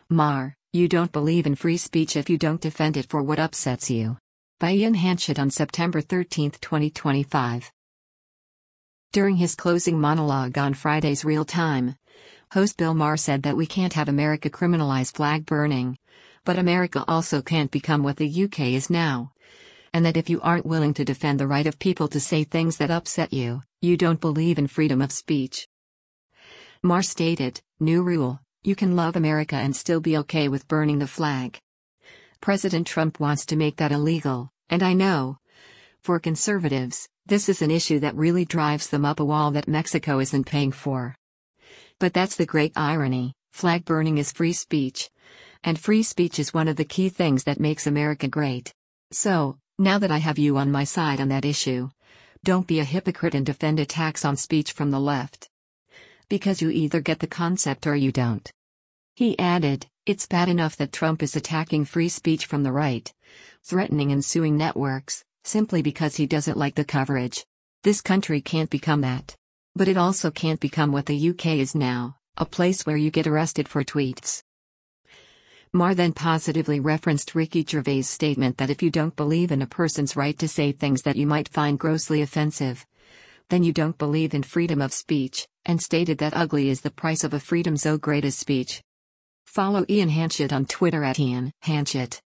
Mar, you don't believe in free speech if you don't defend it for what upsets you. By Ian Hanchett on September 13, 2025. During his closing monologue on Friday's Real Time, host Bill Maher said that we can't have America criminalize flag burning, but America also can't become what the UK is now. And that if you aren't willing to defend the right of people to say things that upset you, you don't believe in freedom of speech. Maher stated, "New rule, you can love America and still be okay with burning the flag. President Trump wants to make that illegal, and I know. For conservatives, this is an issue that really drives them up a wall that Mexico isn't paying for. But that's the great irony, flag burning is free speech. And free speech is one of the key things that makes America great. So, now that I have you on my side on that issue, don't be a hypocrite and defend attacks on speech from the left. Because you either get the concept or you don't." He added, "It's bad enough that Trump is attacking free speech from the right, threatening and suing networks, simply because he doesn't like the coverage. This country can't become that. But it also can't become what the UK is now, a place where you get arrested for tweets." Maher then positively referenced Ricky Gervais' statement that if you don't believe in a person's right to say things that you might find grossly offensive, then you don't believe in freedom of speech, and stated that ugly is the price of a freedom so great as speech. Follow Ian Hanchett on Twitter @Ian Hanchett.